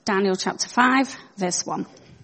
Daniel chapter 5, verse 1.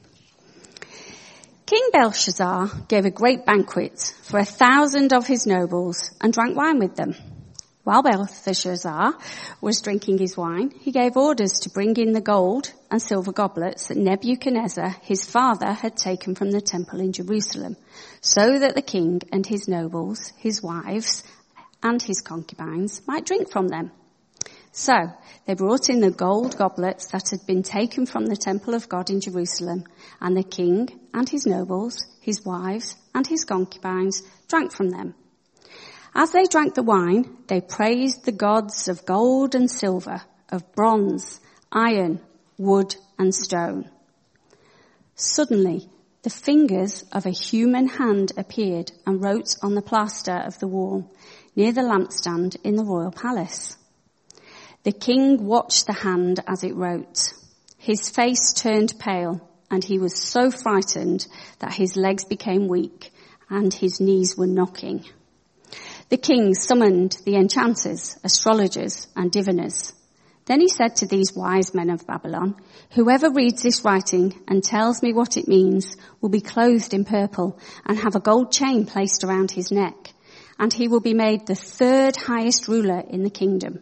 King Belshazzar gave a great banquet for 1,000 of his nobles and drank wine with them. While Belshazzar was drinking his wine, he gave orders to bring in the gold and silver goblets that Nebuchadnezzar, his father, had taken from the temple in Jerusalem, so that the king and his nobles, his wives, and his concubines might drink from them. So they brought in the gold goblets that had been taken from the temple of God in Jerusalem, and the king and his nobles, his wives, and his concubines drank from them. As they drank the wine, they praised the gods of gold and silver, of bronze, iron, wood, and stone. Suddenly, the fingers of a human hand appeared and wrote on the plaster of the wall near the lampstand in the royal palace. The king watched the hand as it wrote. His face turned pale, and he was so frightened that his legs became weak and his knees were knocking. The king summoned the enchanters, astrologers, and diviners. Then he said to these wise men of Babylon, "Whoever reads this writing and tells me what it means will be clothed in purple and have a gold chain placed around his neck, and he will be made the third highest ruler in the kingdom."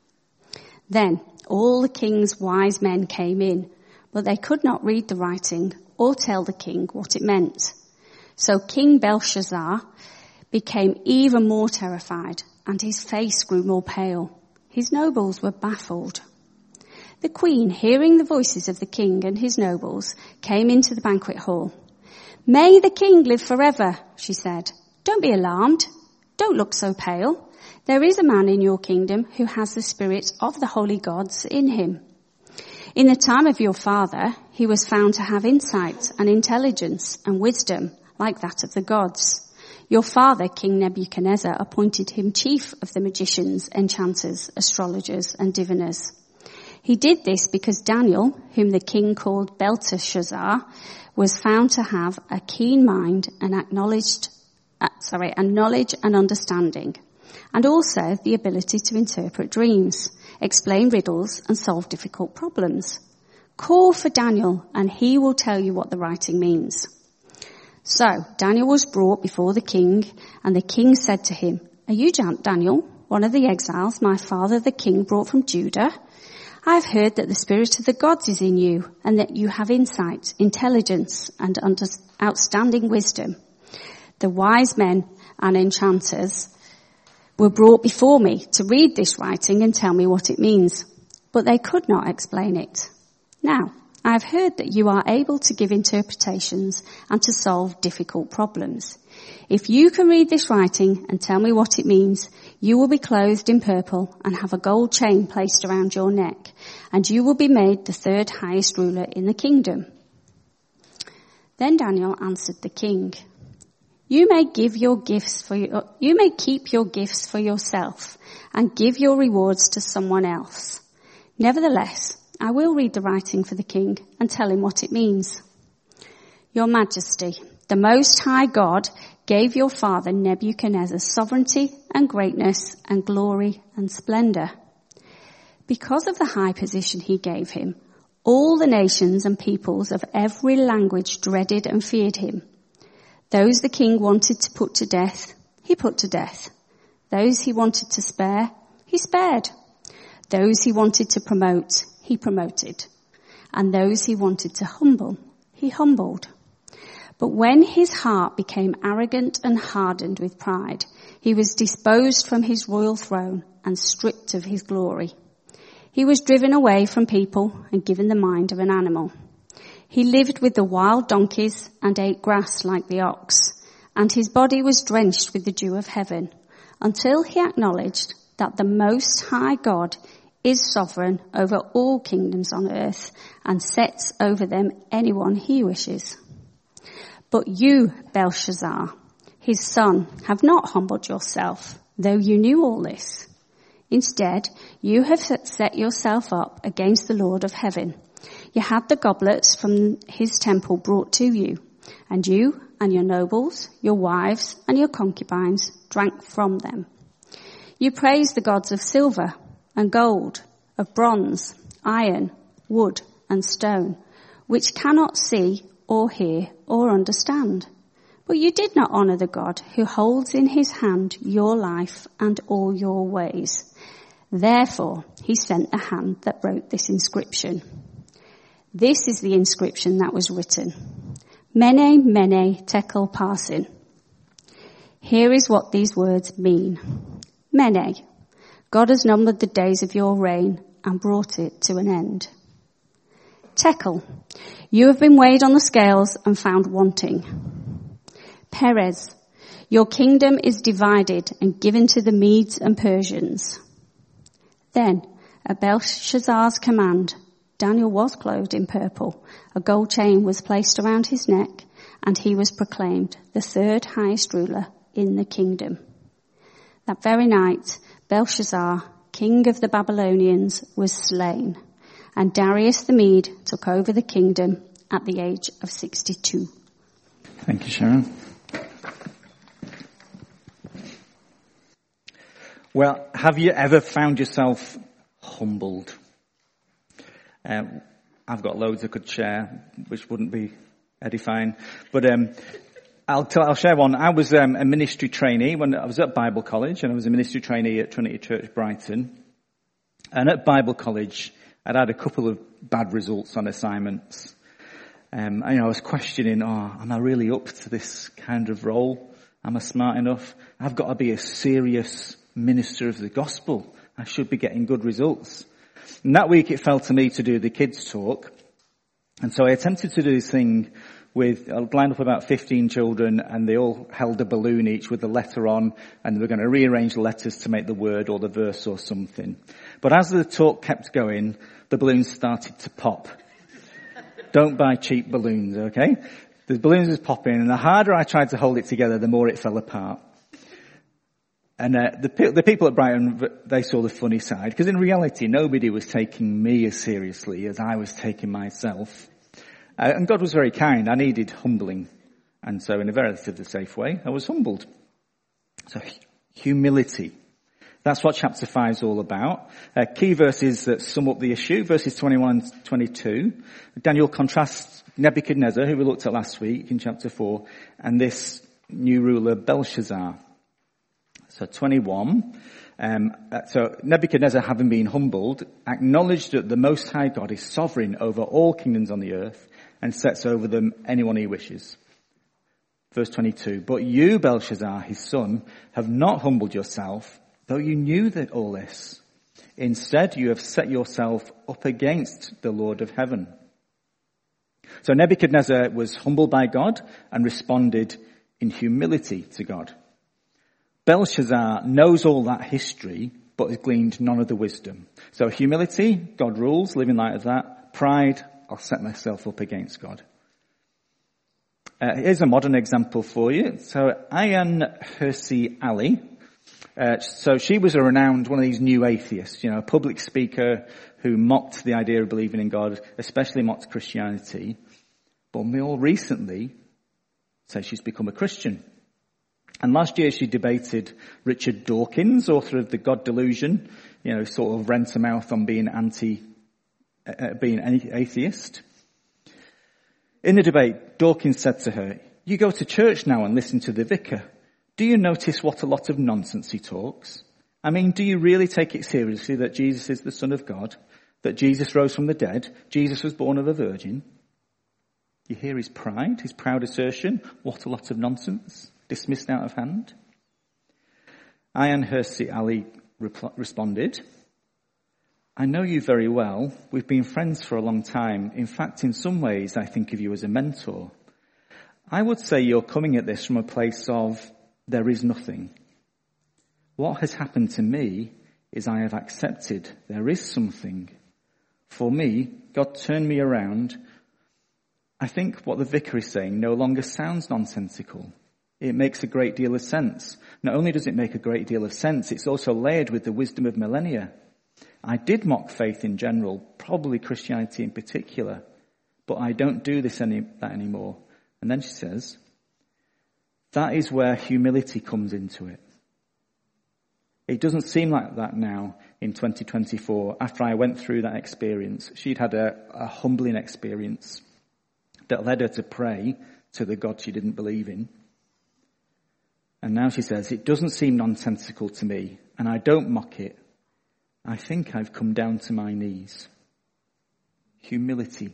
Then all the king's wise men came in, but they could not read the writing or tell the king what it meant. So King Belshazzar became even more terrified, and his face grew more pale. His nobles were baffled. The queen, hearing the voices of the king and his nobles, came into the banquet hall. "May the king live forever," she said. "Don't be alarmed. Don't look so pale. There is a man in your kingdom who has the spirit of the holy gods in him. In the time of your father, he was found to have insight and intelligence and wisdom like that of the gods. Your father, King Nebuchadnezzar, appointed him chief of the magicians, enchanters, astrologers, and diviners. He did this because Daniel, whom the king called Belteshazzar, was found to have a keen mind and knowledge and understanding, and also the ability to interpret dreams, explain riddles, and solve difficult problems. Call for Daniel, and he will tell you what the writing means." So Daniel was brought before the king, and the king said to him, "Are you Daniel, one of the exiles my father the king brought from Judah? I have heard that the spirit of the gods is in you, and that you have insight, intelligence, and outstanding wisdom." The wise men and enchanters were brought before me to read this writing and tell me what it means, but they could not explain it. Now, I have heard that you are able to give interpretations and to solve difficult problems. If you can read this writing and tell me what it means, you will be clothed in purple and have a gold chain placed around your neck, and you will be made the third highest ruler in the kingdom. Then Daniel answered the king, You may keep your gifts for yourself and give your rewards to someone else. Nevertheless, I will read the writing for the king and tell him what it means. Your Majesty, the Most High God gave your father Nebuchadnezzar sovereignty and greatness and glory and splendor. Because of the high position he gave him, all the nations and peoples of every language dreaded and feared him. Those the king wanted to put to death, he put to death. Those he wanted to spare, he spared. Those he wanted to promote, he promoted. And those he wanted to humble, he humbled. But when his heart became arrogant and hardened with pride, he was disposed from his royal throne and stripped of his glory. He was driven away from people and given the mind of an animal. He lived with the wild donkeys and ate grass like the ox, and his body was drenched with the dew of heaven, until he acknowledged that the Most High God is sovereign over all kingdoms on earth and sets over them anyone he wishes. But you, Belshazzar, his son, have not humbled yourself, though you knew all this. Instead, you have set yourself up against the Lord of heaven. You had the goblets from his temple brought to you, and you and your nobles, your wives, and your concubines drank from them. You praised the gods of silver and gold, of bronze, iron, wood, and stone, which cannot see or hear or understand. But you did not honour the God who holds in his hand your life and all your ways. Therefore, he sent the hand that wrote this inscription. This is the inscription that was written. Mene, mene, tekel parsin. Here is what these words mean. Mene, God has numbered the days of your reign and brought it to an end. Tekel, you have been weighed on the scales and found wanting. Perez, your kingdom is divided and given to the Medes and Persians. Then, at Belshazzar's command, Daniel was clothed in purple. A gold chain was placed around his neck, and he was proclaimed the third highest ruler in the kingdom. That very night, Belshazzar, king of the Babylonians, was slain, and Darius the Mede took over the kingdom at the age of 62. Thank you, Sharon. Well, have you ever found yourself humbled? I've got loads I could share, which wouldn't be edifying, but I'll share one. I was a ministry trainee when I was at Bible College, and I was a ministry trainee at Trinity Church Brighton. And at Bible College, I'd had a couple of bad results on assignments. I was questioning, am I really up to this kind of role? Am I smart enough? I've got to be a serious minister of the gospel. I should be getting good results. And that week it fell to me to do the kids' talk. And so I attempted to do this thing with, I lined up about 15 children, and they all held a balloon each with a letter on, and they were going to rearrange the letters to make the word or the verse or something. But as the talk kept going, the balloons started to pop. Don't buy cheap balloons, okay? The balloons was popping, and the harder I tried to hold it together, the more it fell apart. And the people at Brighton, they saw the funny side, because in reality, nobody was taking me as seriously as I was taking myself. And God was very kind. I needed humbling. And so in a relatively safe way, I was humbled. So humility. That's what chapter 5 is all about. Key verses that sum up the issue, verses 21 and 22. Daniel contrasts Nebuchadnezzar, who we looked at last week in chapter 4, and this new ruler, Belshazzar. So 21, so Nebuchadnezzar, having been humbled, acknowledged that the Most High God is sovereign over all kingdoms on the earth and sets over them anyone he wishes. Verse 22, but you, Belshazzar, his son, have not humbled yourself, though you knew that all this. Instead, you have set yourself up against the Lord of heaven. So Nebuchadnezzar was humbled by God and responded in humility to God. Belshazzar knows all that history, but has gleaned none of the wisdom. So humility, God rules, live in light of that. Pride, I'll set myself up against God. Here's a modern example for you. So Ayaan Hirsi Ali, so she was a renowned, one of these new atheists, a public speaker who mocked the idea of believing in God, especially mocked Christianity. But more recently, says she's become a Christian. And last year she debated Richard Dawkins, author of The God Delusion, sort of rent a mouth on being atheist. In the debate, Dawkins said to her, you go to church now and listen to the vicar. Do you notice what a lot of nonsense he talks? I mean, do you really take it seriously that Jesus is the Son of God, that Jesus rose from the dead, Jesus was born of a virgin? You hear his pride, his proud assertion, what a lot of nonsense. Dismissed out of hand. Ayaan Hirsi Ali responded, I know you very well. We've been friends for a long time. In fact, in some ways, I think of you as a mentor. I would say you're coming at this from a place of, there is nothing. What has happened to me is I have accepted there is something. For me, God turned me around. I think what the vicar is saying no longer sounds nonsensical. It makes a great deal of sense. Not only does it make a great deal of sense, it's also layered with the wisdom of millennia. I did mock faith in general, probably Christianity in particular, but I don't do that anymore. And then she says, that is where humility comes into it. It doesn't seem like that now in 2024, after I went through that experience. She'd had a humbling experience that led her to pray to the God she didn't believe in. And now she says, it doesn't seem nonsensical to me, and I don't mock it. I think I've come down to my knees. Humility.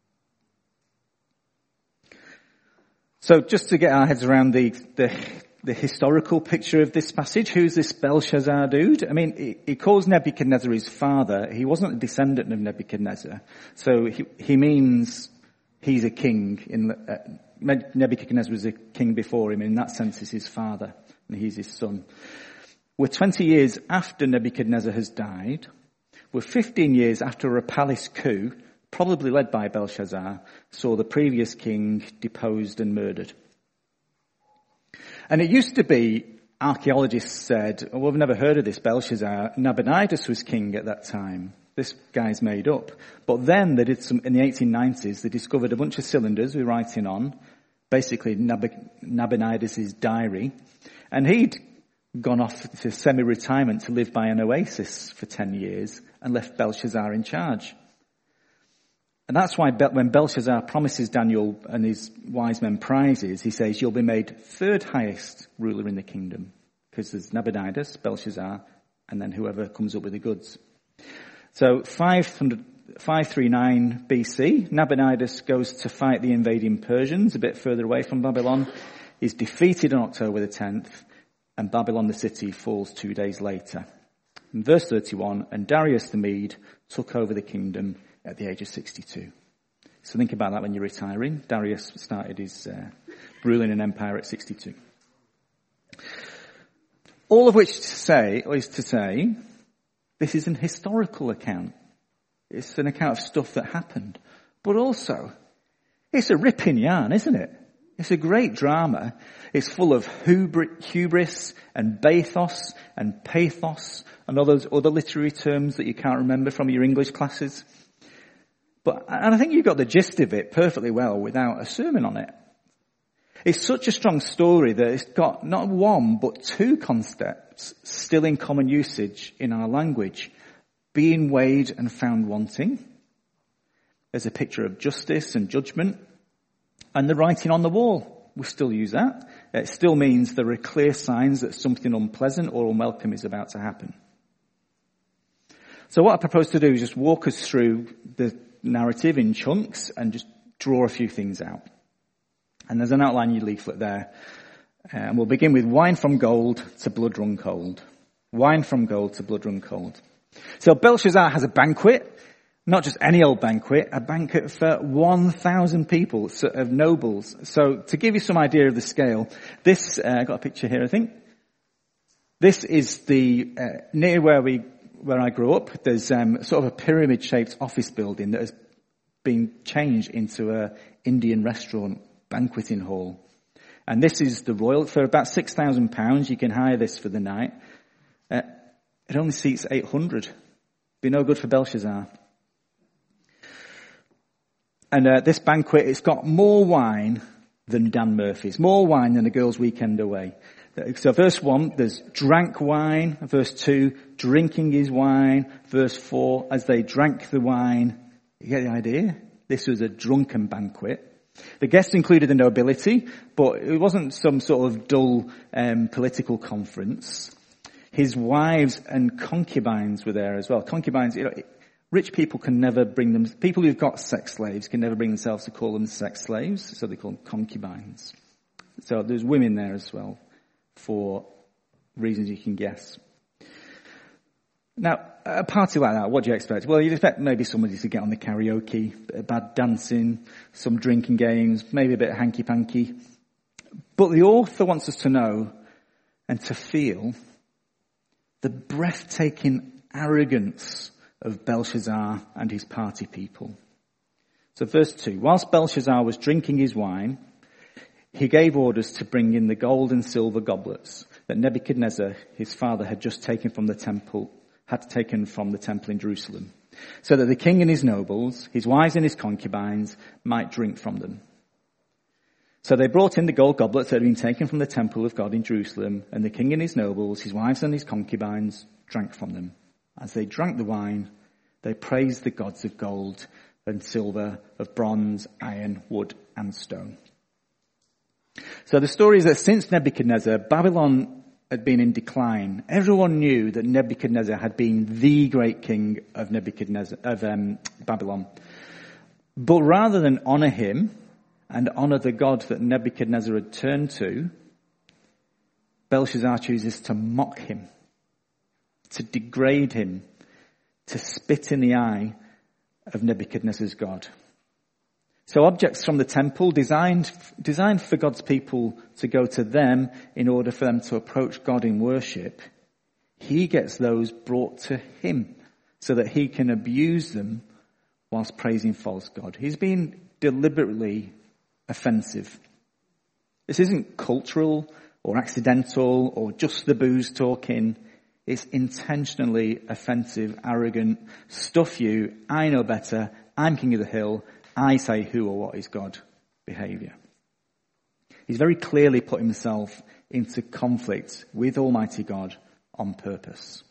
So just to get our heads around the historical picture of this passage, who's this Belshazzar dude? I mean, he calls Nebuchadnezzar his father. He wasn't a descendant of Nebuchadnezzar. So he means he's a king. Nebuchadnezzar was a king before him. In that sense, he's his father, and he's his son. We're 20 years after Nebuchadnezzar has died. We're 15 years after a palace coup, probably led by Belshazzar, saw the previous king deposed and murdered. And it used to be, archaeologists said, oh, we've never heard of this Belshazzar. Nabonidus was king at that time. This guy's made up. But then they did in the 1890s, they discovered a bunch of cylinders with writing on, basically Nabonidus' diary. And he'd gone off to semi-retirement to live by an oasis for 10 years and left Belshazzar in charge. And that's why when Belshazzar promises Daniel and his wise men prizes, he says, you'll be made third highest ruler in the kingdom. Because there's Nabonidus, Belshazzar, and then whoever comes up with the goods. So 539 BC, Nabonidus goes to fight the invading Persians a bit further away from Babylon. He's defeated on October the 10th, and Babylon the city falls 2 days later. In verse 31, and Darius the Mede took over the kingdom at the age of 62. So think about that when you're retiring. Darius started his ruling an empire at 62. All of which is to say, this is an historical account. It's an account of stuff that happened. But also, it's a ripping yarn, isn't it? It's a great drama. It's full of hubris and bathos and pathos and all those other literary terms that you can't remember from your English classes. And I think you got the gist of it perfectly well without a sermon on it. It's such a strong story that it's got not one but two concepts still in common usage in our language. Being weighed and found wanting. There's a picture of justice and judgment. And the writing on the wall. We still use that. It still means there are clear signs that something unpleasant or unwelcome is about to happen. So what I propose to do is just walk us through the narrative in chunks and just draw a few things out. And there's an outline in your leaflet there. And we'll begin with wine from gold to blood run cold. Wine from gold to blood run cold. So Belshazzar has a banquet, not just any old banquet, a banquet for 1,000 people of nobles. So to give you some idea of the scale, this, I got a picture here I think. This is the, near where I grew up, there's sort of a pyramid-shaped office building that has been changed into a Indian restaurant banqueting hall. And this is the Royal. For about £6,000, you can hire this for the night. It only seats 800. Be no good for Belshazzar. And this banquet, it's got more wine than Dan Murphy's. More wine than a girls' weekend away. So verse 1, there's drank wine. Verse 2, drinking his wine. Verse 4, as they drank the wine. You get the idea? This was a drunken banquet. The guests included the nobility, but it wasn't some sort of dull political conference. His wives and concubines were there as well. Concubines, rich people can never bring them, people who've got sex slaves can never bring themselves to call them sex slaves, so they call them concubines. So there's women there as well, for reasons you can guess. Now, a party like that, what do you expect? Well, you'd expect maybe somebody to get on the karaoke, a bit of bad dancing, some drinking games, maybe a bit of hanky-panky. But the author wants us to know and to feel the breathtaking arrogance of Belshazzar and his party people. So verse 2, whilst Belshazzar was drinking his wine, he gave orders to bring in the gold and silver goblets that Nebuchadnezzar, his father, had just taken from the temple in Jerusalem, so that the king and his nobles, his wives and his concubines, might drink from them. So they brought in the gold goblets that had been taken from the temple of God in Jerusalem, and the king and his nobles, his wives and his concubines, drank from them. As they drank the wine, they praised the gods of gold and silver, of bronze, iron, wood, and stone. So the story is that since Nebuchadnezzar, Babylon had been in decline. Everyone knew that Nebuchadnezzar had been the great king of Babylon. But rather than honor him and honor the God that Nebuchadnezzar had turned to, Belshazzar chooses to mock him, to degrade him, to spit in the eye of Nebuchadnezzar's God. So objects from the temple designed for God's people to go to them in order for them to approach God in worship, he gets those brought to him so that he can abuse them whilst praising false God. He's been deliberately offensive. This isn't cultural or accidental or just the booze talking. It's intentionally offensive, arrogant, stuff you, I know better, I'm king of the hill, I say who or what is God behaviour. He's very clearly put himself into conflict with Almighty God on purpose.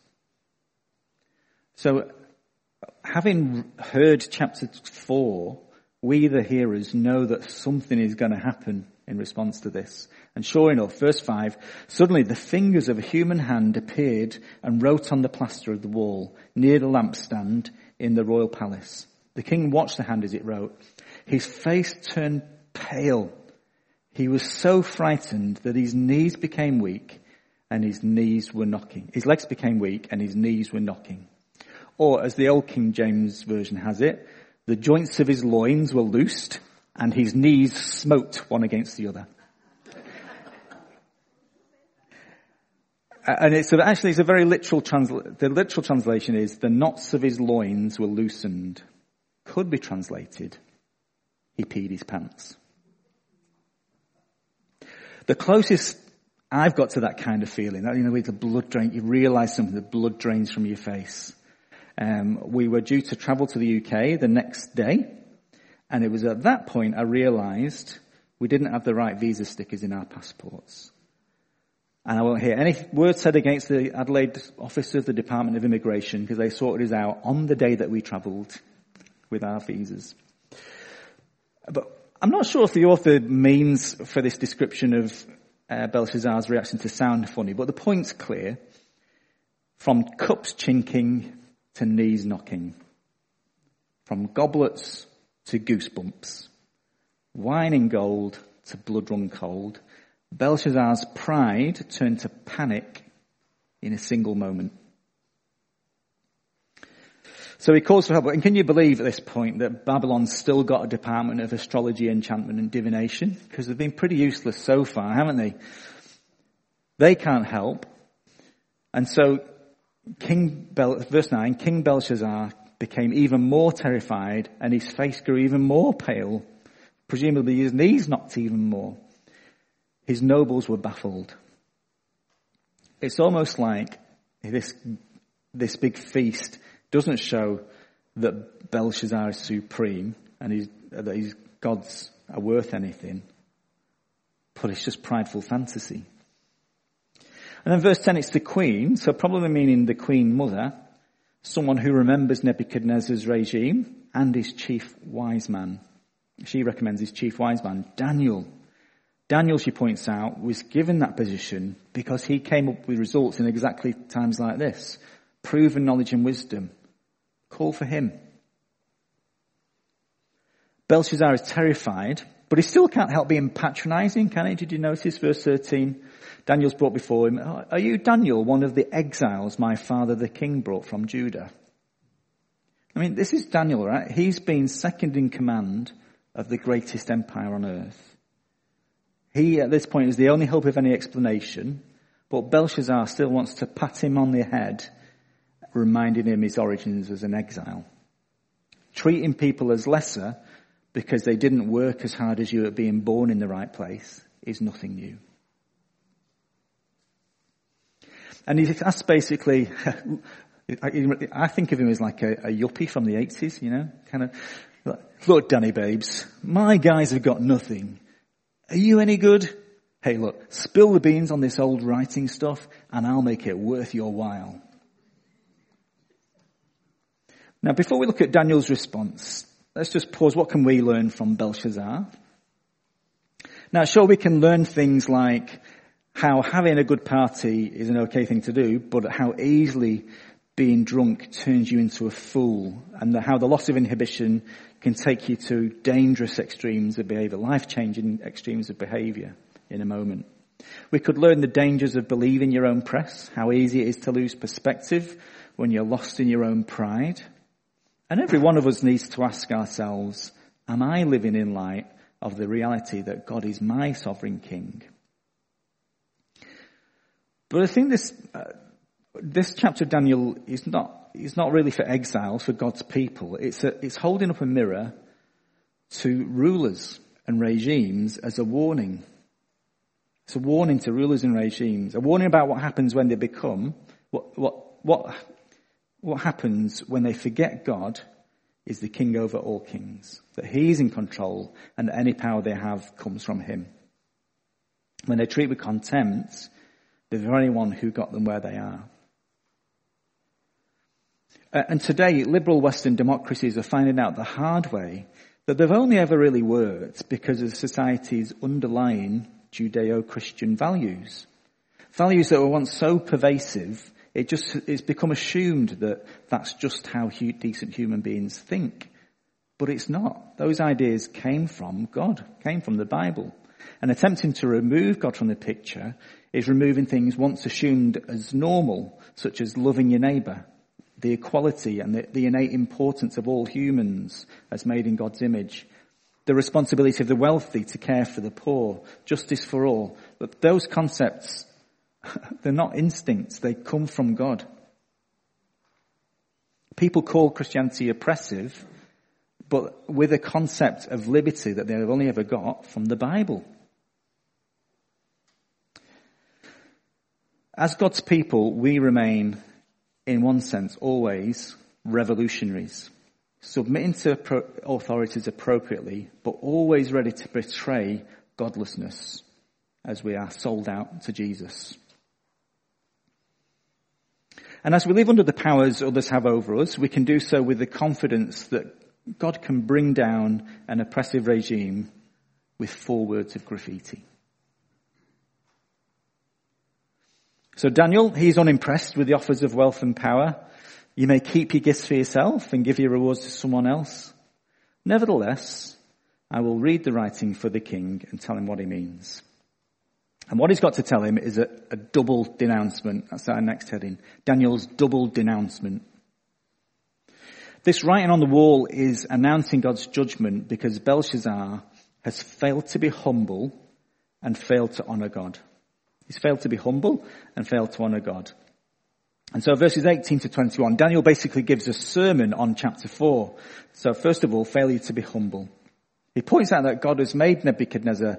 So, having heard chapter 4, we the hearers know that something is going to happen in response to this. And sure enough, verse 5, suddenly the fingers of a human hand appeared and wrote on the plaster of the wall near the lampstand in the royal palace. The king watched the hand as it wrote. His face turned pale. He was so frightened that his knees became weak and his knees were knocking. His legs became weak and his knees were knocking. Or as the old King James version has it, the joints of his loins were loosed and his knees smote one against the other. And it's a very literal the literal translation is the knots of his loins were loosened. Could be translated, he peed his pants. The closest I've got to that kind of feeling, with the blood drain, you realise something, the blood drains from your face. We were due to travel to the UK the next day, and it was at that point I realised we didn't have the right visa stickers in our passports. And I won't hear any word said against the Adelaide officer of the Department of Immigration because they sorted us out on the day that we travelled with our visas. But I'm not sure if the author means for this description of Belshazzar's reaction to sound funny, but the point's clear. From cups chinking to knees knocking. From goblets to goosebumps. Wine in gold to blood run cold. Belshazzar's pride turned to panic in a single moment. So he calls for help. And can you believe at this point that Babylon's still got a department of astrology, enchantment and divination? Because they've been pretty useless so far, haven't they? They can't help. And so verse 9, King Belshazzar became even more terrified and his face grew even more pale. Presumably his knees knocked even more. His nobles were baffled. It's almost like this big feast doesn't show that Belshazzar is supreme and that his gods are worth anything, but it's just prideful fantasy. And then verse 10, it's the queen, so probably meaning the queen mother, someone who remembers Nebuchadnezzar's regime and his chief wise man. She recommends his chief wise man, Daniel. Daniel, she points out, was given that position because he came up with results in exactly times like this. Proven knowledge and wisdom. Call for him. Belshazzar is terrified, but he still can't help being patronizing, can he? Did you notice verse 13? Daniel's brought before him, are you Daniel, one of the exiles my father the king brought from Judah? I mean, this is Daniel, right? He's been second in command of the greatest empire on earth. He, at this point, is the only hope of any explanation, but Belshazzar still wants to pat him on the head, reminding him his origins as an exile. Treating people as lesser because they didn't work as hard as you at being born in the right place is nothing new. And that's basically, I think of him as like a yuppie from the 80s, kind of, look, Danny babes, my guys have got nothing, Are you any good? Hey, look, spill the beans on this old writing stuff and I'll make it worth your while. Now, before we look at Daniel's response, let's just pause. What can we learn from Belshazzar? Now, sure, we can learn things like how having a good party is an okay thing to do, but how easily being drunk turns you into a fool, and how the loss of inhibition can take you to dangerous extremes of behavior, life-changing extremes of behavior in a moment. We could learn the dangers of believing your own press, how easy it is to lose perspective when you're lost in your own pride. And every one of us needs to ask ourselves, am I living in light of the reality that God is my sovereign king? But I think this chapter of Daniel is not really for exiles, for God's people. It's holding up a mirror to rulers and regimes as a warning. It's a warning to rulers and regimes, a warning about what happens when they become, what happens when they forget God is the king over all kings, that he's in control and that any power they have comes from him. When they treat with contempt the very one who got them where they are. And today, liberal Western democracies are finding out the hard way that they've only ever really worked because of society's underlying Judeo-Christian values. Values that were once so pervasive, it's become assumed that that's just how decent human beings think. But it's not. Those ideas came from God, came from the Bible. And attempting to remove God from the picture is removing things once assumed as normal, such as loving your neighbour, the equality and the innate importance of all humans as made in God's image, the responsibility of the wealthy to care for the poor, justice for all. But those concepts, they're not instincts, they come from God. People call Christianity oppressive, but with a concept of liberty that they've only ever got from the Bible. As God's people, we remain, in one sense, always revolutionaries, submitting to authorities appropriately, but always ready to betray godlessness as we are sold out to Jesus. And as we live under the powers others have over us, we can do so with the confidence that God can bring down an oppressive regime with 4 words of graffiti. So Daniel, he's unimpressed with the offers of wealth and power. You may keep your gifts for yourself and give your rewards to someone else. Nevertheless, I will read the writing for the king and tell him what he means. And what he's got to tell him is a double denouncement. That's our next heading. Daniel's double denouncement. This writing on the wall is announcing God's judgment because Belshazzar has failed to be humble and failed to honor God. He's failed to be humble and failed to honor God. And so verses 18 to 21, Daniel basically gives a sermon on chapter 4. So first of all, failure to be humble. He points out that God had made Nebuchadnezzar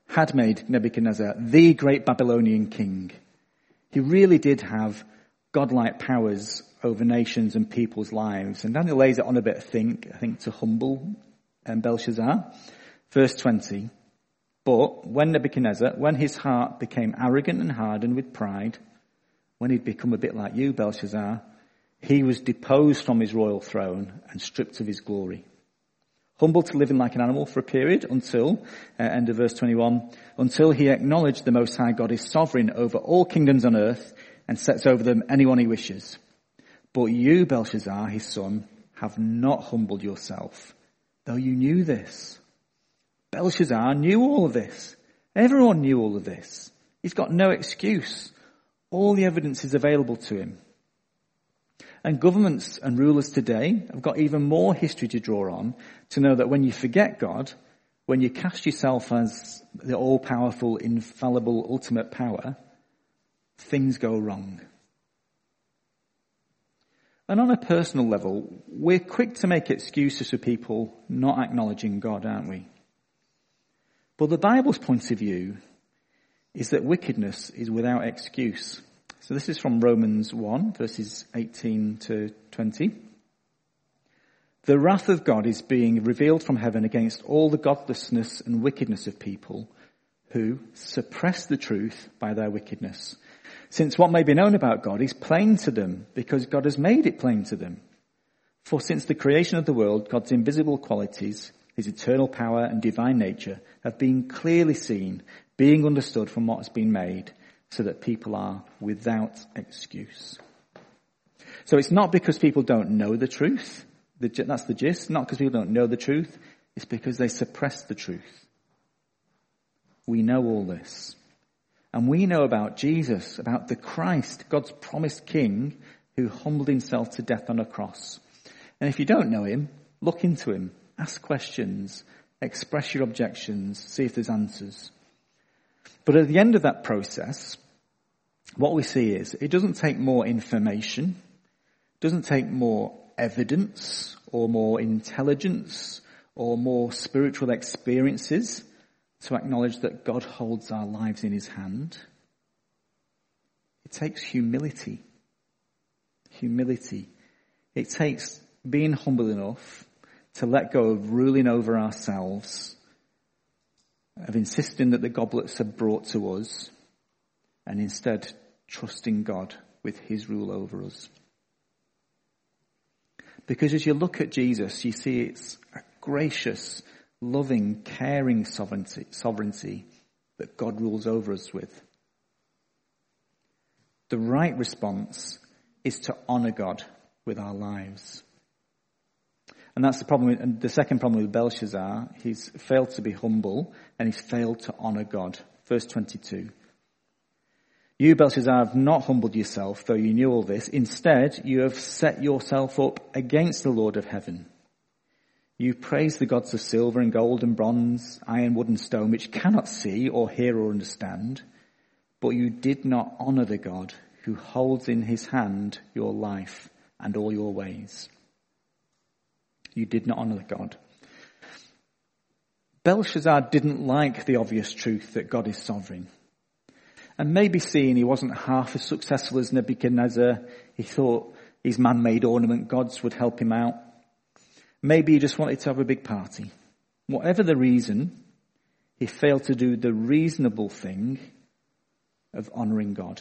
the great Babylonian king. He really did have godlike powers over nations and people's lives. And Daniel lays it on a bit of I think to humble Belshazzar. Verse 20. But when Nebuchadnezzar, when his heart became arrogant and hardened with pride, when he'd become a bit like you, Belshazzar, he was deposed from his royal throne and stripped of his glory. Humble to living like an animal for a period until, end of verse 21, until he acknowledged the Most High God is sovereign over all kingdoms on earth and sets over them anyone he wishes. But you, Belshazzar, his son, have not humbled yourself, though you knew this. Belshazzar knew all of this. Everyone knew all of this. He's got no excuse. All the evidence is available to him. And governments and rulers today have got even more history to draw on to know that when you forget God, when you cast yourself as the all-powerful, infallible, ultimate power, things go wrong. And on a personal level, we're quick to make excuses for people not acknowledging God, aren't we? But the Bible's point of view is that wickedness is without excuse. So this is from Romans 1, verses 18 to 20. The wrath of God is being revealed from heaven against all the godlessness and wickedness of people who suppress the truth by their wickedness. Since what may be known about God is plain to them, because God has made it plain to them. For since the creation of the world, God's invisible qualities, his eternal power and divine nature, have been clearly seen, being understood from what has been made, so that people are without excuse. So it's not because people don't know the truth. That's the gist. Not because people don't know the truth. It's because they suppress the truth. We know all this. And we know about Jesus, about the Christ, God's promised King, who humbled himself to death on a cross. And if you don't know him, look into him, ask questions, express your objections, see if there's answers. But at the end of that process, what we see is it doesn't take more information, doesn't take more evidence or more intelligence or more spiritual experiences to acknowledge that God holds our lives in his hand. It takes humility. Humility. It takes being humble enough to let go of ruling over ourselves, of insisting that the goblets are brought to us, and instead trusting God with his rule over us. Because as you look at Jesus, you see it's a gracious, loving, caring sovereignty that God rules over us with. The right response is to honour God with our lives. And that's the problem. And the second problem with Belshazzar, he's failed to be humble and he's failed to honour God. Verse 22. You, Belshazzar, have not humbled yourself, though you knew all this. Instead, you have set yourself up against the Lord of heaven. You praise the gods of silver and gold and bronze, iron, wood and stone, which cannot see or hear or understand. But you did not honour the God who holds in his hand your life and all your ways. You did not honour God. Belshazzar didn't like the obvious truth that God is sovereign. And maybe seeing he wasn't half as successful as Nebuchadnezzar, he thought his man-made ornament gods would help him out. Maybe he just wanted to have a big party. Whatever the reason, he failed to do the reasonable thing of honouring God.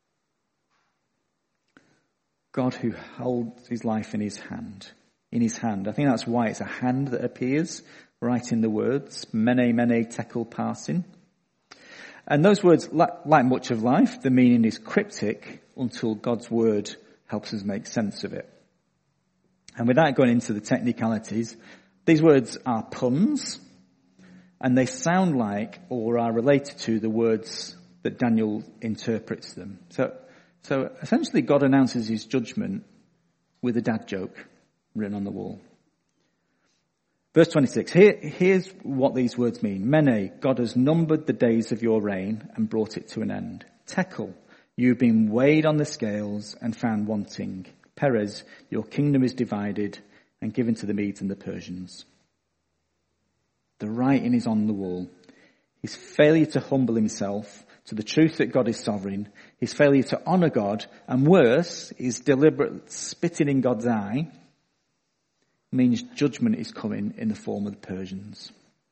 God who holds his life in his hand. I think that's why it's a hand that appears right in the words, mene, mene, tekel, parsin. And those words, like much of life, the meaning is cryptic until God's word helps us make sense of it. And without going into the technicalities, these words are puns, and they sound like or are related to the words that Daniel interprets them. So essentially God announces his judgment with a dad joke written on the wall. Verse 26, here's what these words mean. Mene, God has numbered the days of your reign and brought it to an end. Tekel, you've been weighed on the scales and found wanting. Perez, your kingdom is divided and given to the Medes and the Persians. The writing is on the wall. His failure to humble himself to the truth that God is sovereign, his failure to honour God, and worse, his deliberate spitting in God's eye, means judgment is coming in the form of the Persians.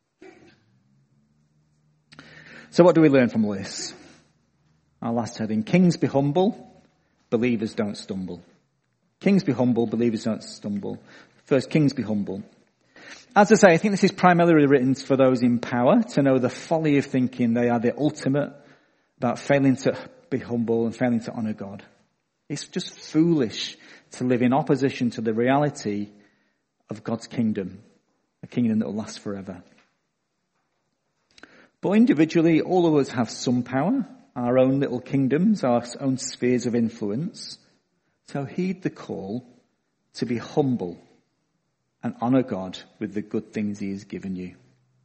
So what do we learn from all this? Our last heading, kings be humble, believers don't stumble. Kings be humble, believers don't stumble. First, kings be humble. As I say, I think this is primarily written for those in power to know the folly of thinking they are the ultimate about failing to be humble and failing to honour God. It's just foolish to live in opposition to the reality of God's kingdom, a kingdom that will last forever. But individually, all of us have some power, our own little kingdoms, our own spheres of influence. So heed the call to be humble and honour God with the good things he has given you.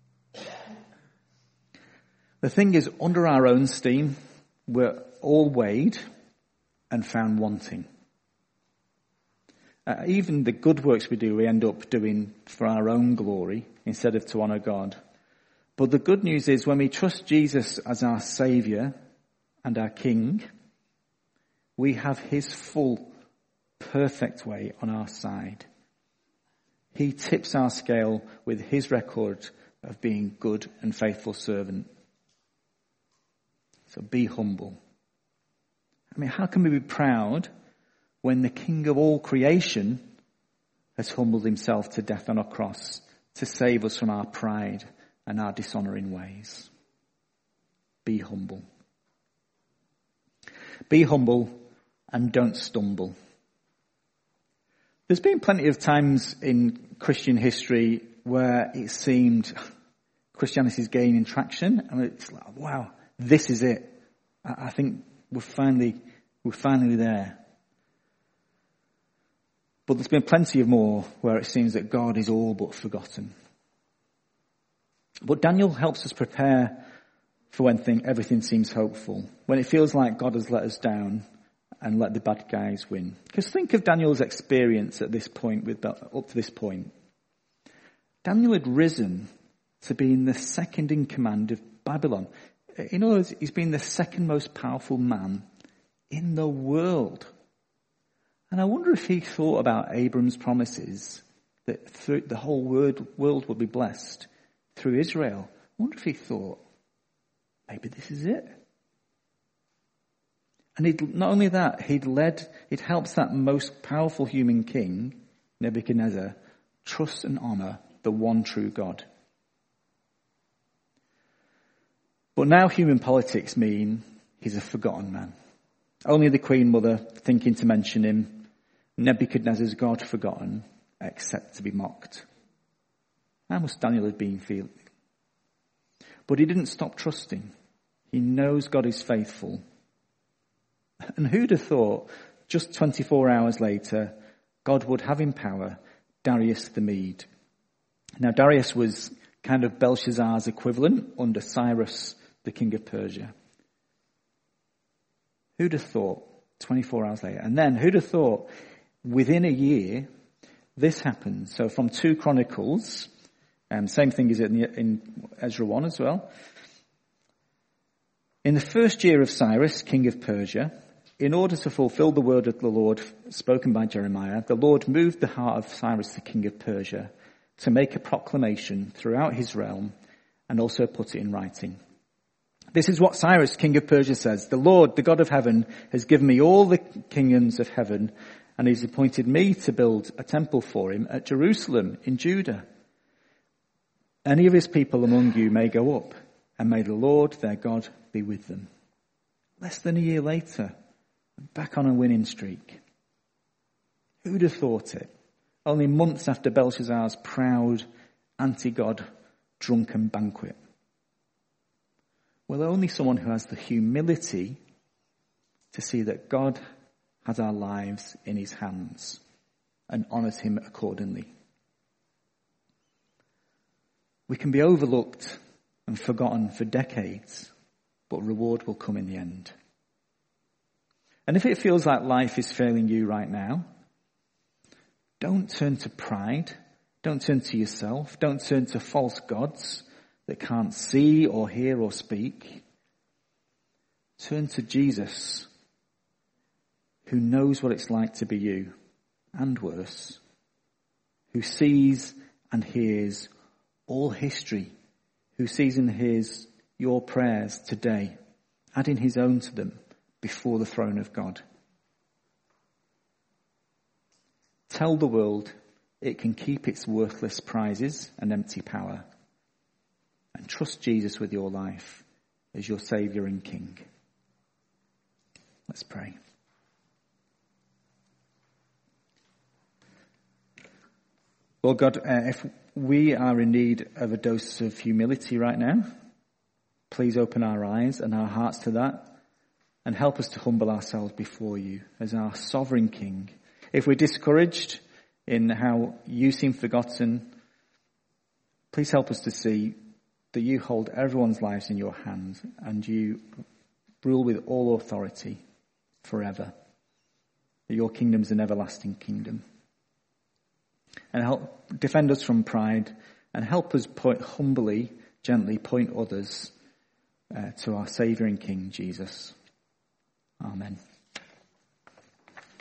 The thing is, under our own steam, we're all weighed and found wanting. Even the good works we do, we end up doing for our own glory instead of to honour God. But the good news is when we trust Jesus as our Saviour and our King, we have his full, perfect way on our side. He tips our scale with his record of being good and faithful servant. So be humble. I mean, how can we be proud when the King of all creation has humbled himself to death on a cross to save us from our pride and our dishonoring ways? Be humble. Be humble and don't stumble. There's been plenty of times in Christian history where it seemed Christianity is gaining traction, and it's like, wow, this is it. I think we're finally there. But there's been plenty of more where it seems that God is all but forgotten. But Daniel helps us prepare for when everything seems hopeful, when it feels like God has let us down and let the bad guys win. Because think of Daniel's experience at this point, up to this point. Daniel had risen to being the second in command of Babylon. In other words, he's been the second most powerful man in the world. And I wonder if he thought about Abram's promises that the whole world would be blessed through Israel. I wonder if he thought, maybe this is it. And not only that, he'd helped that most powerful human king, Nebuchadnezzar, trust and honor the one true God. But now human politics mean he's a forgotten man. Only the Queen Mother thinking to mention him, Nebuchadnezzar's God forgotten, except to be mocked. How must Daniel have been feeling? But he didn't stop trusting. He knows God is faithful. And who'd have thought, just 24 hours later, God would have in power Darius the Mede. Now Darius was kind of Belshazzar's equivalent under Cyrus, the king of Persia. Who'd have thought 24 hours later? And then who'd have thought within a year this happened? So from 2 Chronicles, same thing is in Ezra 1 as well. In the first year of Cyrus, king of Persia, in order to fulfill the word of the Lord spoken by Jeremiah, the Lord moved the heart of Cyrus, the king of Persia, to make a proclamation throughout his realm and also put it in writing. This is what Cyrus, king of Persia, says. The Lord, the God of heaven, has given me all the kingdoms of heaven, and he's appointed me to build a temple for him at Jerusalem in Judah. Any of his people among you may go up, and may the Lord, their God, be with them. Less than a year later, back on a winning streak. Who'd have thought it? Only months after Belshazzar's proud, anti-God, drunken banquet. Well, only someone who has the humility to see that God has our lives in his hands and honours him accordingly. We can be overlooked and forgotten for decades, but reward will come in the end. And if it feels like life is failing you right now, don't turn to pride. Don't turn to yourself. Don't turn to false gods that can't see or hear or speak. Turn to Jesus, who knows what it's like to be you, and worse, who sees and hears all history, who sees and hears your prayers today, adding his own to them before the throne of God. Tell the world it can keep its worthless prizes and empty power, and trust Jesus with your life as your Saviour and King. Let's pray. Lord God, if we are in need of a dose of humility right now, please open our eyes and our hearts to that and help us to humble ourselves before you as our sovereign King. If we're discouraged in how you seem forgotten, please help us to see that you hold everyone's lives in your hands and you rule with all authority forever. That your kingdom is an everlasting kingdom. And help defend us from pride and help us humbly, gently point others to our Saviour and King, Jesus. Amen.